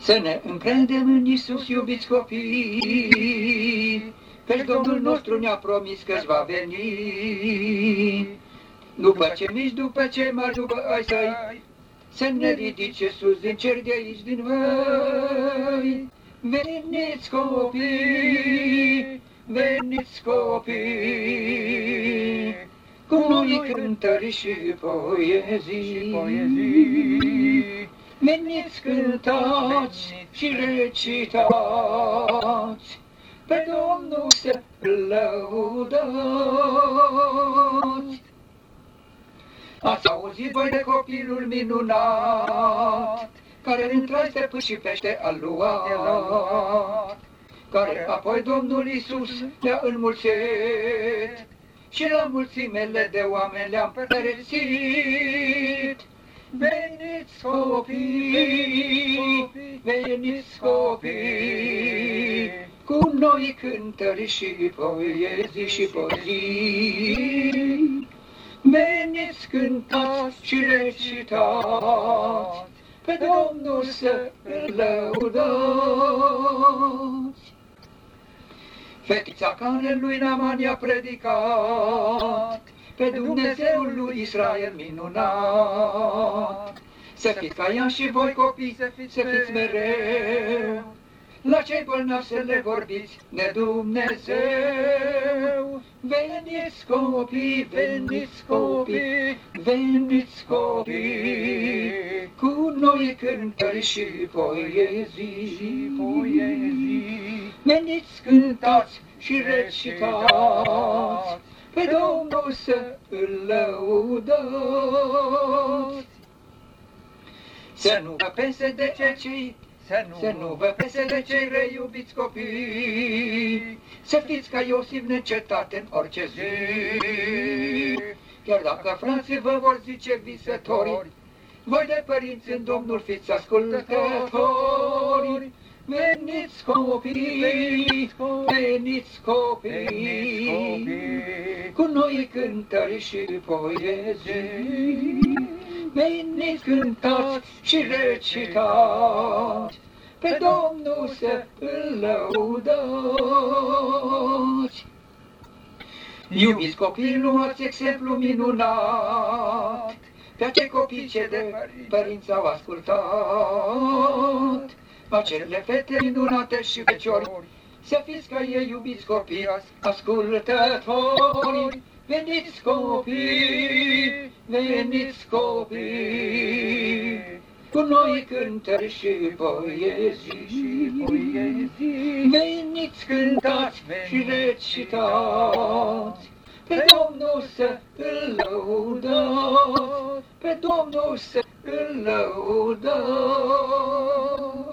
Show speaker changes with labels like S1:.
S1: Să ne încredem în Iisus, iubiți copii, căci Domnul nostru ne-a promis că-ți va veni. După ce mici, după ce mari, după ai săi, să ne ridice sus din cer de aici, din văi. Veniți copii, veniți copii, cu noi cântări și poezii. Veniți, cântați și recitați, pe Domnul să lăudați. Ați auzit voi de copilul minunat, care între stăpân și pește a luat, care apoi Domnul Iisus le-a înmulțit și la mulțimele de oameni le-am perețit. Veniți copii, veniți copii, cu noi cântări și poezii și poezii. Veniți, cântați și recitați, pe Domnul să îl lăudați. Fetița care lui Naaman i-a predicat, pe Dumnezeul lui Israel minunat. Să fiți ca ea și voi copii, să fiți mereu, la cei bolnavi să le vorbiți de Dumnezeu. Veniți copii, veniți copii, veniți copii, cu noi cântări și poezii. Veniți, cântați și recitați, pe Domnul să îl lăudați. Să nu vă pese de cei Să nu vă pese de cei răi, iubiți copii, să fiți ca Iosif necetat în orice zi. Chiar dacă frații vă vor zice visători, voi de părinți în Domnul fiți ascultători. Veniți copii, veniți copii, cu noi cântări și poezii. Veniți, cântați și recitați, pe Domnul să îl lăudați. Iubiți copii, luați exemplu minunat, pe acei copii ce de părinți au ascultat, acele fete minunate și feciori, să fiți ca ei, iubiți copii, ascultători. Veniți copii, veniți copii, cu noi cântări și poezii. Veniți, cântați și recitați, pe Domnul să îl lăudați, pe Domnul să îl lăudați.